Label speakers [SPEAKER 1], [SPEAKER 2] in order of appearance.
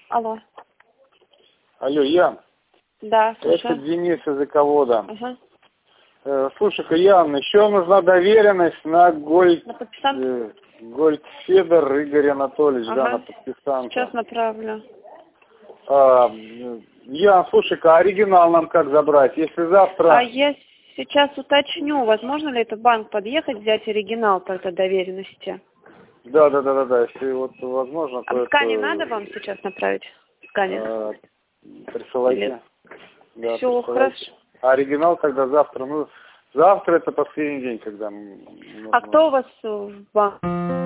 [SPEAKER 1] Алло.
[SPEAKER 2] Алло, Ян.
[SPEAKER 1] Да, слушаю.
[SPEAKER 2] Это Денис из Эковода.
[SPEAKER 1] Ага.
[SPEAKER 2] Слушай-ка, Ян, еще нужна доверенность на
[SPEAKER 1] На подписанку?
[SPEAKER 2] Гольдфедер Игорь Анатольевич,
[SPEAKER 1] Ага.
[SPEAKER 2] да, на подписанку.
[SPEAKER 1] Сейчас направлю.
[SPEAKER 2] Ян, слушай-ка, оригинал нам как забрать? Если завтра...
[SPEAKER 1] А я сейчас уточню, возможно ли это в банк подъехать, взять оригинал тогда доверенности?
[SPEAKER 2] Да, если вот возможно, то
[SPEAKER 1] А сканер
[SPEAKER 2] это...
[SPEAKER 1] надо вам сейчас направить? Сканер?
[SPEAKER 2] Присылайте.
[SPEAKER 1] Или...
[SPEAKER 2] Да,
[SPEAKER 1] Все,
[SPEAKER 2] присылайте.
[SPEAKER 1] хорошо.
[SPEAKER 2] А оригинал тогда завтра. Ну, завтра это последний день, когда...
[SPEAKER 1] А кто у вас в банке?